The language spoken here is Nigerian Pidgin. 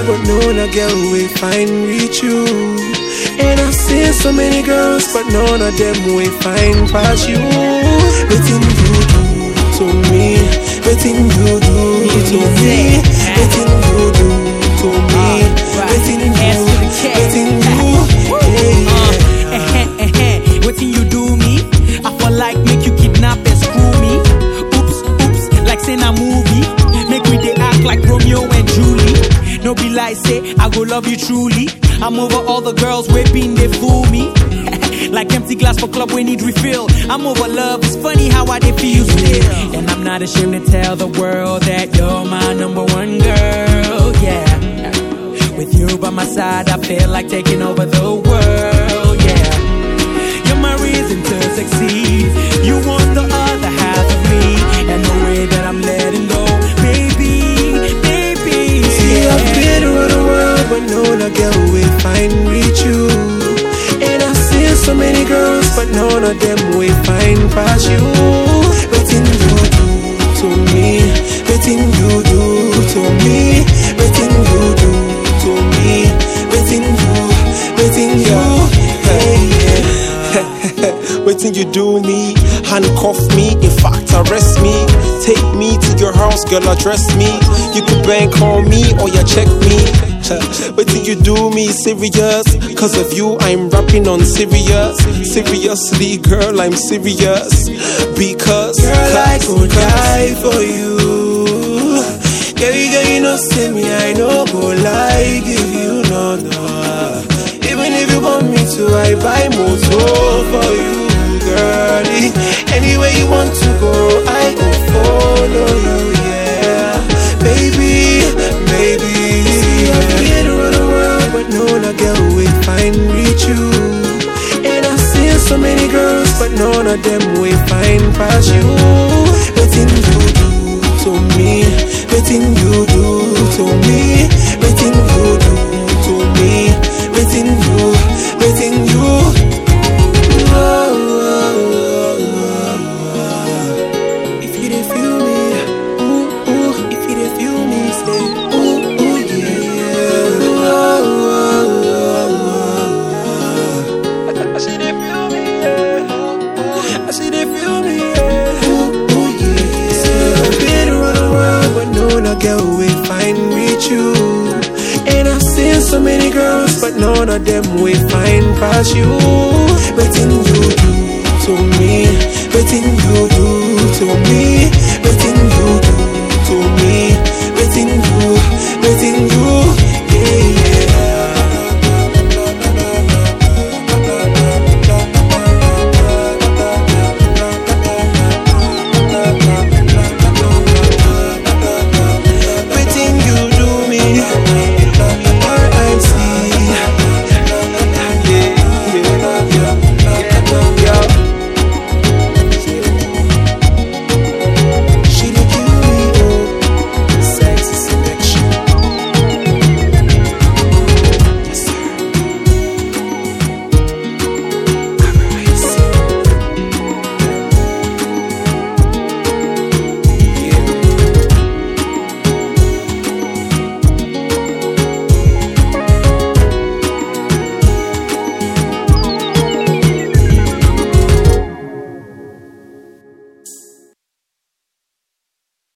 but none a girl will find reach you. And I've seen so many girls, but none of them will find past you. Nothing you do to me, nothing you do to me, nothing you do to me, nothing you, Wetin you do me? I feel like make you kidnap and screw me. Oops, like saying a movie. Make we dey act like Romeo and Julie. No be like say I go love you truly. I'm over all the girls whipping they fool me. Like empty glass for club we need refill. I'm over love, it's funny how I dey feel still. And I'm not ashamed to tell the world that you're my number one girl, yeah. With you by my side, I feel like taking over the world, yeah. You're my reason to succeed. You want the other half of me, and the way that I'm letting go, baby. See, I've been around the world, but none a girl will find reach you. And I've seen so many girls, but none of them will find past you. Nothing you do to me, nothing you do to me, nothing you do to me, nothing you, Waiting you do me, handcuff me, in fact arrest me. Take me to your house, girl, address me. You could bank on me or you check me. Waiting you do me serious, cause of you I'm rapping on serious. Seriously girl, I'm serious. Because girl, I could die for you. Girl, you know see me, I know go lie, give you no. Even if you want me to, I buy motor for you, girlie. Anywhere you want to go, I go follow you, yeah. Baby. See, I've been around the world, but none a girl will find reach you. And I've seen so many girls, but none of them will find past you. Nothing you do to me, nothing you do to me, nothing you do to me, nothing you. If you dey feel me, if you dey feel me, say I see they feel me, yeah. I see they feel me, yeah. See, I've been around the world, but none a girl will find reach you. And I've seen so many girls, but none of them will find past you. Nothing you do to me, nothing you do to me, nothing